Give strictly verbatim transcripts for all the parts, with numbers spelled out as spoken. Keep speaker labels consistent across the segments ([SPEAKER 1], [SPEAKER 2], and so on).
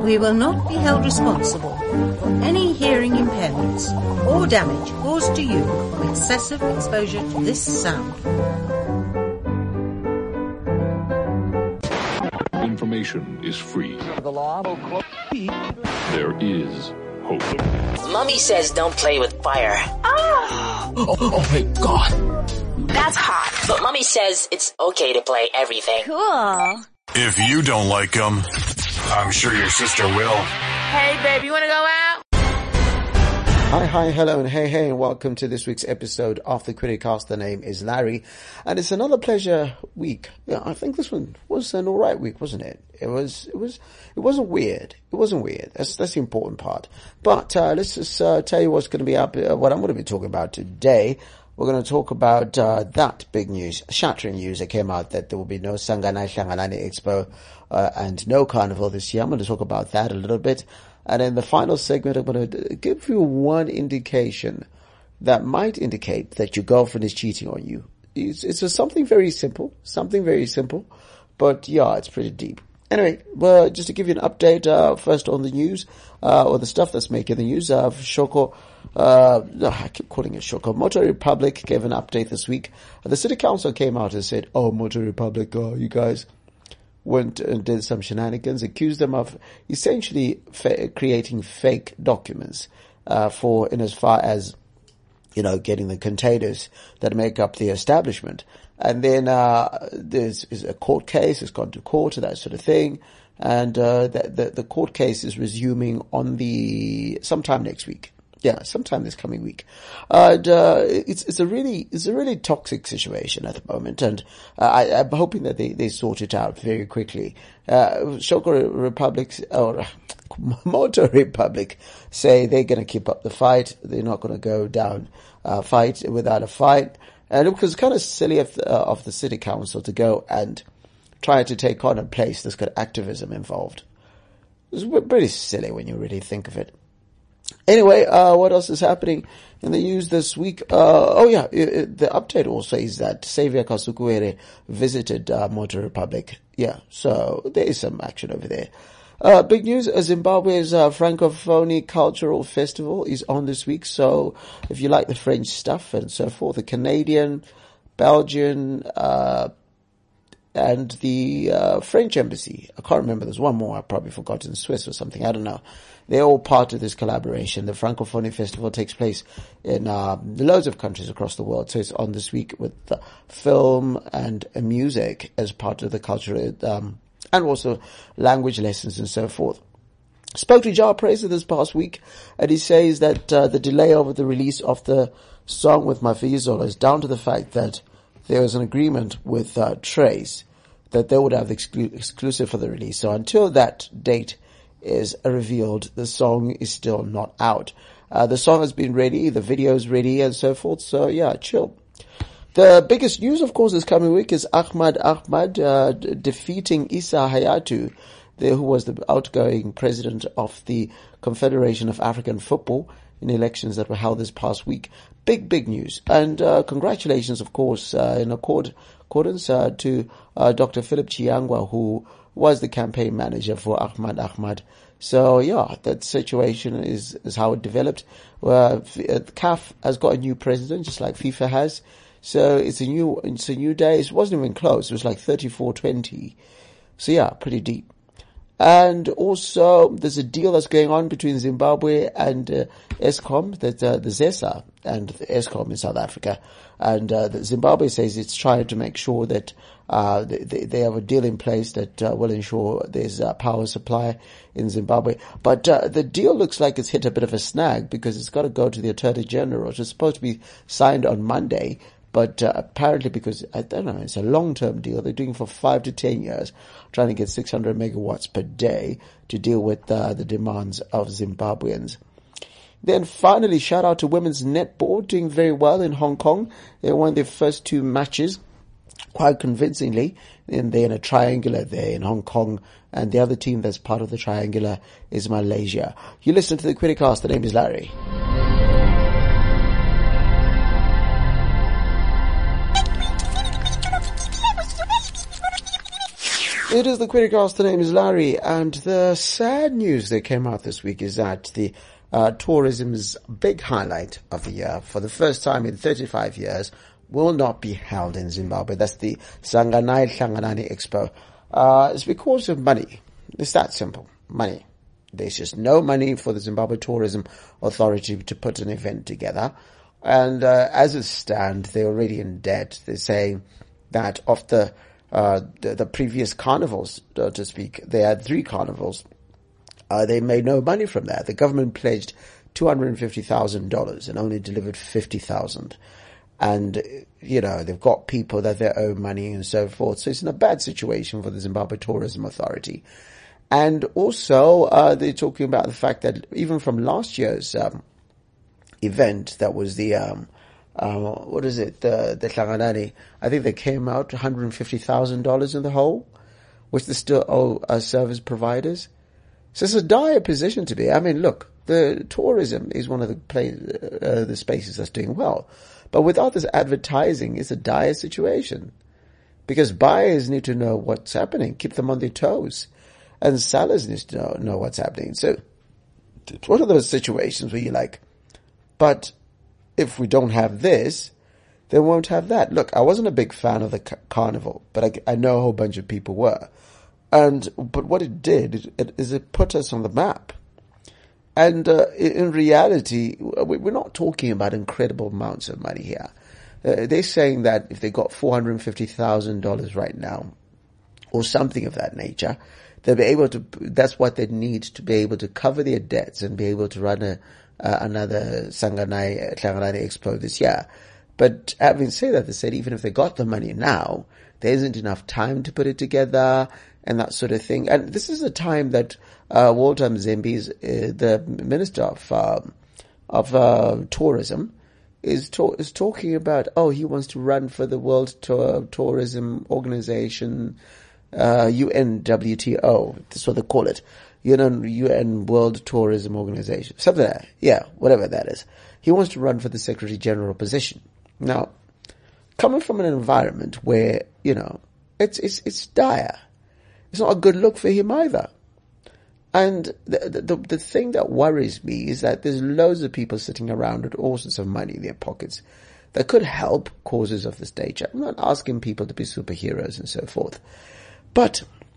[SPEAKER 1] We will not be held responsible for any hearing impairments or damage caused to you from excessive exposure to this sound.
[SPEAKER 2] Information is free.
[SPEAKER 3] The law.
[SPEAKER 2] There is hope.
[SPEAKER 4] Mommy says don't play with fire.
[SPEAKER 3] Oh, oh, oh my God.
[SPEAKER 4] That's hot. But Mommy says it's okay to play everything.
[SPEAKER 5] Cool.
[SPEAKER 6] If you don't like them, I'm sure your sister will.
[SPEAKER 7] Hey, baby, you want to go out?
[SPEAKER 8] Hi, hi, hello, and hey, hey, and welcome to this week's episode of the Criticast. The name is Larry, and it's another pleasure week. Yeah, I think this one was an alright week, wasn't it? It was, it was, it wasn't weird. It wasn't weird. That's, that's the important part. But, uh, let's just, uh, tell you what's going to be up, uh, what I'm going to be talking about today. We're going to talk about, uh, that big news, shattering news that came out that there will be no Sangana Shangalani Expo, uh, and no carnival this year. I'm going to talk about that a little bit. And in the final segment, I'm going to give you one indication that might indicate that your girlfriend is cheating on you. It's, it's just something very simple, something very simple, but yeah, it's pretty deep. Anyway, well, just to give you an update, uh, first on the news, uh, or the stuff that's making the news, uh, Shoko, uh, no, I keep calling it Shoko. Motor Republic gave an update this week. The city council came out and said, oh, Motor Republic, oh, you guys went and did some shenanigans, accused them of essentially fa- creating fake documents, uh, for, in as far as, you know, getting the containers that make up the establishment. And then, uh, there's is a court case, it's gone to court, that sort of thing. And, uh, the, the, the court case is resuming on the, sometime next week. Yeah, sometime this coming week. And, uh, it's, it's a really, it's a really toxic situation at the moment. And, uh, I, I'm hoping that they, they sort it out very quickly. Uh, Shoko Republic, or Motor Republic say they're going to keep up the fight. They're not going to go down, uh, fight without a fight. And it was kind of silly of the, uh, of the city council to go and try to take on a place that's got activism involved. It's pretty silly when you really think of it. Anyway, uh, what else is happening in the news this week? Uh, oh yeah, it, it, the update also is that Xavier Kasukuwere visited, uh, Motor Republic. Yeah, so there is some action over there. Uh, big news, Zimbabwe's, uh, Francophone Cultural Festival is on this week, so if you like the French stuff and so forth, the Canadian, Belgian, uh, and the, uh, French embassy. I can't remember, there's one more, I've probably forgotten, Swiss or something, I don't know. They're all part of this collaboration. The Francophone Festival takes place in, uh, loads of countries across the world, so it's on this week with uh, film and uh, music as part of the cultural, um, and also language lessons and so forth. Spoke to Jar Praiser this past week, and he says that uh, the delay over the release of the song with Mafizo is down to the fact that there was an agreement with uh, Trace that they would have the exclu- exclusive for the release. So until that date is revealed, the song is still not out. Uh, the song has been ready, the video is ready, and so forth. So yeah, chill. The biggest news, of course, this coming week is Ahmad Ahmad uh, d- defeating Issa Hayatu, the, who was the outgoing president of the Confederation of African Football, in elections that were held this past week. Big, big news. And uh, congratulations, of course, uh, in accord, accordance uh, to uh, Doctor Philip Chiangwa, who was the campaign manager for Ahmad Ahmad. So yeah, that situation is, is how it developed. Uh, C A F has got a new president, just like FIFA has. So it's a new, it's a new day. It wasn't even close. It was like thirty-four twenty. So yeah, pretty deep. And also, there's a deal that's going on between Zimbabwe and uh, Eskom, that uh, the ZESA and the Eskom in South Africa. And uh, the Zimbabwe says it's trying to make sure that uh, they, they have a deal in place that uh, will ensure there's uh, power supply in Zimbabwe. But uh, the deal looks like it's hit a bit of a snag because it's got to go to the Attorney General. It's supposed to be signed on Monday. But uh, apparently, because, I don't know, it's a long-term deal. They're doing it for five to ten years, trying to get six hundred megawatts per day to deal with uh, the demands of Zimbabweans. Then finally, shout out to women's netball, doing very well in Hong Kong. They won their first two matches quite convincingly. And they're in a triangular there in Hong Kong. And the other team that's part of the triangular is Malaysia. You listen to the Criticast. The name is Larry. It is the Criticast. The name is Larry, and the sad news that came out this week is that the uh, tourism's big highlight of the year, for the first time in thirty-five years, will not be held in Zimbabwe. That's the Sanganai Hlanganani Expo. Uh, it's because of money. It's that simple. Money. There's just no money for the Zimbabwe Tourism Authority to put an event together. And uh, as it stands, they're already in debt. They're saying that of the, uh, the, the previous carnivals, so to speak, they had three carnivals. Uh, they made no money from that. The government pledged two hundred fifty thousand dollars and only delivered fifty thousand dollars. And, you know, they've got people that they owe money and so forth. So it's in a bad situation for the Zimbabwe Tourism Authority. And also, uh, they're talking about the fact that even from last year's, um, event, that was the, um, uh, what is it, the, the Hlanganani, I think they came out one hundred fifty thousand dollars in the hole, which they still owe uh, service providers. So it's a dire position to be. I mean, look, the tourism is one of the play, uh, the spaces that's doing well. But without this advertising, it's a dire situation. Because buyers need to know what's happening, keep them on their toes. And sellers need to know, know what's happening. So it's one of those situations where you're like, but if we don't have this, they won't have that. Look, I wasn't a big fan of the ca- carnival, but I, I know a whole bunch of people were. And, but what it did it, it, is it put us on the map. And uh, in reality, we're not talking about incredible amounts of money here. Uh, they're saying that if they got four hundred fifty thousand dollars right now, or something of that nature, they'll be able to, that's what they need to be able to cover their debts and be able to run a, uh, another Sanganai Hlanganani Expo this year. But having said that, they said even if they got the money now, there isn't enough time to put it together and that sort of thing. And this is a time that uh, Walter Mzimbi, is, uh, the Minister of um, of uh, Tourism, is to- is talking about, oh, he wants to run for the World Tour- Tourism Organization, uh, U N W T O, that's what they call it, you know, U N World Tourism Organization, something like that. Yeah, whatever that is. He wants to run for the Secretary General position. Now, coming from an environment where, you know, it's it's it's dire. It's not a good look for him either. And the, the the thing that worries me is that there's loads of people sitting around with all sorts of money in their pockets that could help causes of this nature. I'm not asking people to be superheroes and so forth, but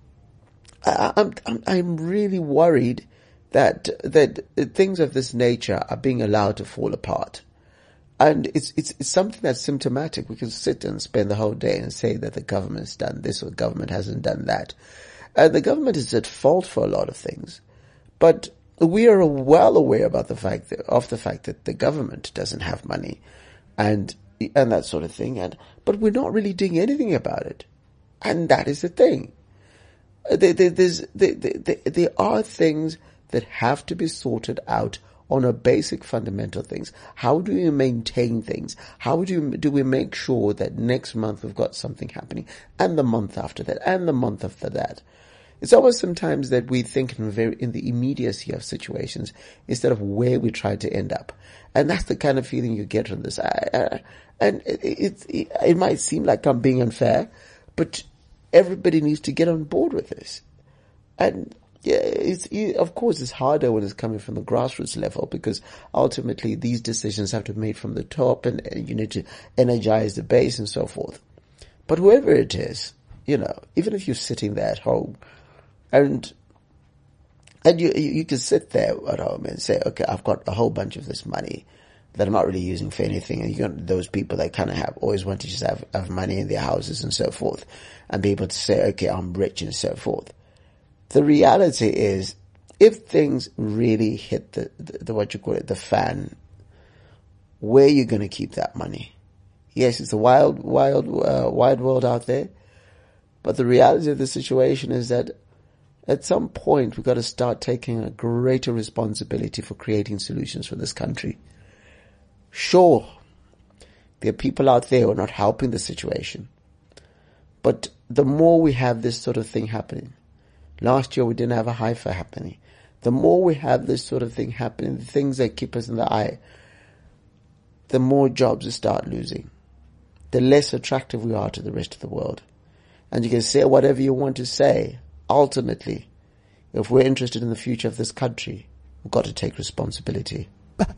[SPEAKER 8] I, I'm I'm I'm really worried that that things of this nature are being allowed to fall apart. And it's, it's, it's something that's symptomatic. We can sit and spend the whole day and say that the government's done this or the government hasn't done that. And the government is at fault for a lot of things. But we are well aware about the fact that, of the fact that the government doesn't have money and, and that sort of thing. And, but we're not really doing anything about it. And that is the thing. There, there, there's, there, there, there are things that have to be sorted out on a basic fundamental things. How do we maintain things? How do you, do we make sure that next month we've got something happening, and the month after that, and the month after that? It's always sometimes that we think in very in the immediacy of situations instead of where we try to end up, and that's the kind of feeling you get from this. I, I, and it, it, it, it might seem like I'm being unfair, but everybody needs to get on board with this. And yeah, it's, of course, it's harder when it's coming from the grassroots level, because ultimately these decisions have to be made from the top, and you need to energize the base and so forth. But whoever it is, you know, even if you're sitting there at home, and and you you can sit there at home and say, okay, I've got a whole bunch of this money that I'm not really using for anything, and you got those people that kind of have always want to just have, have money in their houses and so forth, and be able to say, okay, I'm rich and so forth. The reality is, if things really hit the, the, the what you call it, the fan, where are you going to keep that money? Yes, it's a wild, wild, uh, wide world out there, but the reality of the situation is that at some point we've got to start taking a greater responsibility for creating solutions for this country. Sure, there are people out there who are not helping the situation, but the more we have this sort of thing happening, last year we didn't have a Haifa happening. The more we have this sort of thing happening, the things that keep us in the eye, the more jobs we start losing, the less attractive we are to the rest of the world. and you can say whatever you want to say. Ultimately, if we're interested in the future of this country, we've got to take responsibility.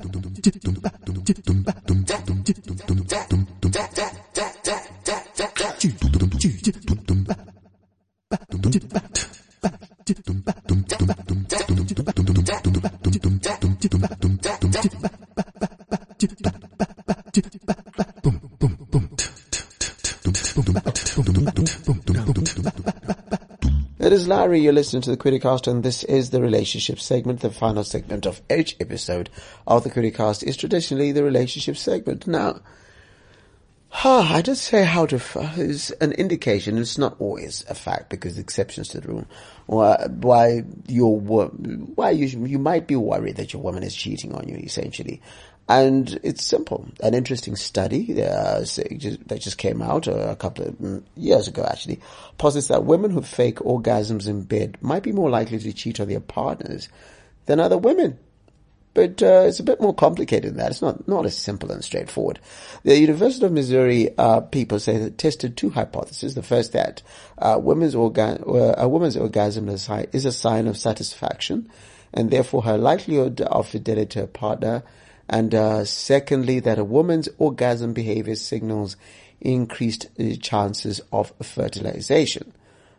[SPEAKER 8] It is Larry, you're listening to the Criticast, and this is the relationship segment. The final segment of each episode of the Criticast is traditionally the relationship segment. Now, huh, I just say how to, is an indication, it's not always a fact because the exceptions to the rule, why, why you're, why you, you might be worried that your woman is cheating on you, essentially. And it's simple. An interesting study uh, that just came out a couple of years ago, actually, posits that women who fake orgasms in bed might be more likely to cheat on their partners than other women. But uh, it's a bit more complicated than that. It's not, not as simple and straightforward. The University of Missouri uh, people say that tested two hypotheses. The first, that uh, women's orga- uh, a woman's orgasm is, high, is a sign of satisfaction, and therefore her likelihood of fidelity to her partner. And uh, secondly, that a woman's orgasm behavior signals increased uh, chances of fertilization.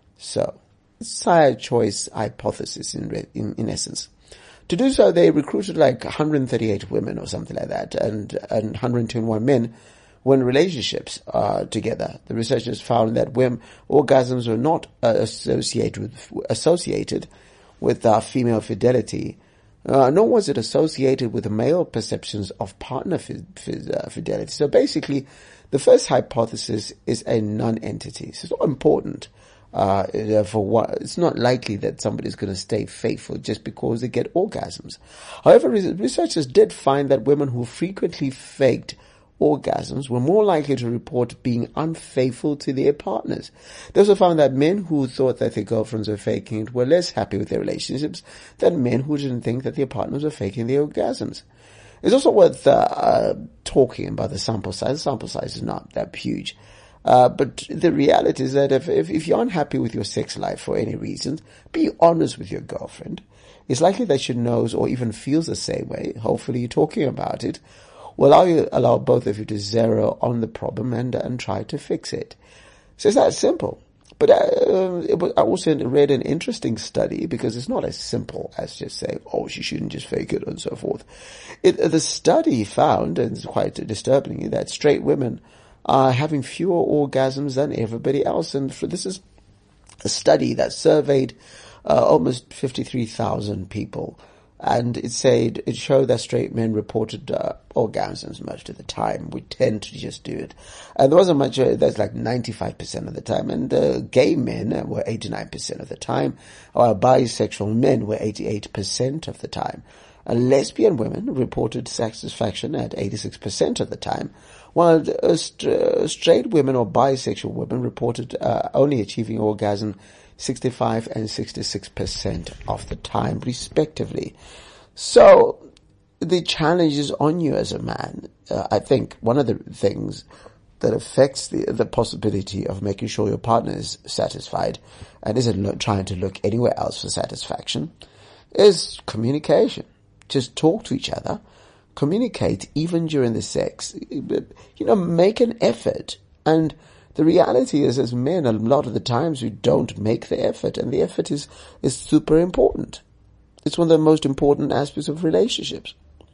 [SPEAKER 8] So, sire choice hypothesis in, in in essence. To do so, they recruited like one hundred thirty-eight women or something like that, and, and one hundred twenty-one men were in relationships uh, together. The researchers found that women orgasms were not uh, associated with associated with uh, female fidelity. Uh, nor was it associated with the male perceptions of partner fi- fi- uh, fidelity. So basically, the first hypothesis is a non-entity. So it's not important uh, for what, it's not likely that somebody's going to stay faithful just because they get orgasms. However, researchers did find that women who frequently faked orgasms were more likely to report being unfaithful to their partners. They also found that men who thought that their girlfriends were faking it were less happy with their relationships than men who didn't think that their partners were faking their orgasms. It's also worth uh, uh, talking about the sample size. The sample size is not that huge. Uh, but the reality is that if, if, if you're unhappy with your sex life for any reason, be honest with your girlfriend. It's likely that she knows or even feels the same way. Hopefully you're talking about it. Will allow you, allow both of you to zero on the problem and and try to fix it. So it's that simple. But uh, it was, I also read an interesting study because it's not as simple as just saying, oh, she shouldn't just fake it and so forth. It, the study found, and it's quite disturbing, that straight women are having fewer orgasms than everybody else. And for, this is a study that surveyed uh, almost fifty-three thousand people. And it said, it showed that straight men reported uh, orgasms most of the time. We tend to just do it. And there wasn't much, uh, that's like ninety-five percent of the time. And uh, gay men were eighty-nine percent of the time. While bisexual men were eighty-eight percent of the time. And lesbian women reported satisfaction at eighty-six percent of the time. While uh, st- uh, straight women or bisexual women reported uh, only achieving orgasm sixty-five and sixty-six percent of the time, respectively. So, the challenge is on you as a man. Uh, I think one of the things that affects the the possibility of making sure your partner is satisfied and isn't lo- trying to look anywhere else for satisfaction is communication. Just talk to each other. Communicate even during the sex. You know, make an effort. And the reality is, as men, a lot of the times we don't make the effort, and the effort is, is super important. It's one of the most important aspects of relationships.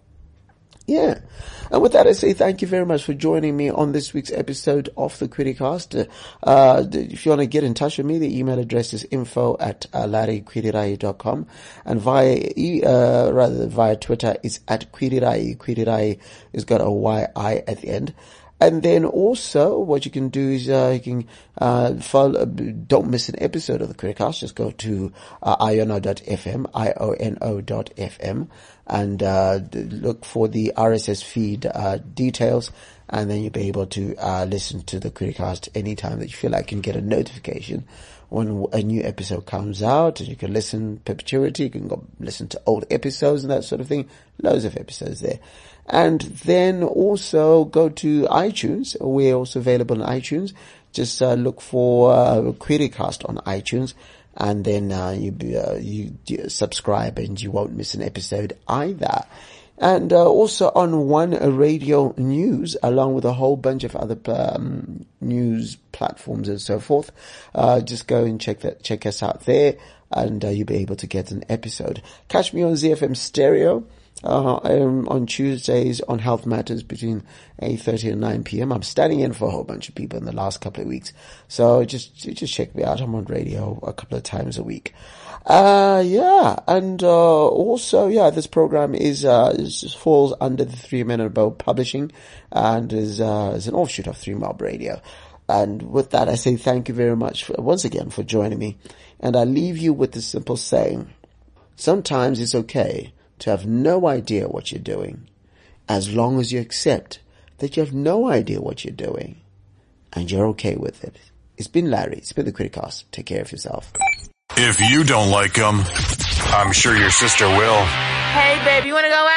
[SPEAKER 8] Yeah. And with that, I say thank you very much for joining me on this week's episode of the Criticast. Uh, if you want to get in touch with me, the email address is info at uh, larry kwirirai dot com, and via, uh, rather via Twitter, it's at Kwirirai. Kwirirai has got a Y I at the end. And then also, what you can do is uh, you can uh, follow. Don't miss an episode of the Criticast. Just go to uh, iono dot f m, I O N O dot f m, and uh, look for the R S S feed uh, details, and then you'll be able to uh, listen to the Criticast anytime that you feel like you can get a notification when a new episode comes out. And you can listen perpetuity. You can go listen to old episodes and that sort of thing. Loads of episodes there. And then also go to iTunes. We're also available on iTunes. just uh, look for uh, Criticast on iTunes, and then uh, you, uh, you you subscribe and you won't miss an episode either. And uh, also on One Radio News, along with a whole bunch of other um, news platforms and so forth. Uh, just go and check that, check us out there, and uh, you'll be able to get an episode. Catch me on Z F M Stereo uh, um, on Tuesdays on Health Matters between eight thirty and nine p.m. I'm standing in for a whole bunch of people in the last couple of weeks, so just just check me out. I'm on radio a couple of times a week. Uh, yeah, and, uh, also, yeah, this program is, uh, is, falls under the Three Men and a Bow Publishing, and is, uh, is an offshoot of Three Mob Radio. And with that, I say thank you very much for, once again for joining me, and I leave you with the simple saying, sometimes it's okay to have no idea what you're doing, as long as you accept that you have no idea what you're doing, and you're okay with it. It's been Larry, it's been the Criticast. Take care of yourself.
[SPEAKER 6] If you don't like them, I'm sure your sister will.
[SPEAKER 7] Hey, baby, you want to go out?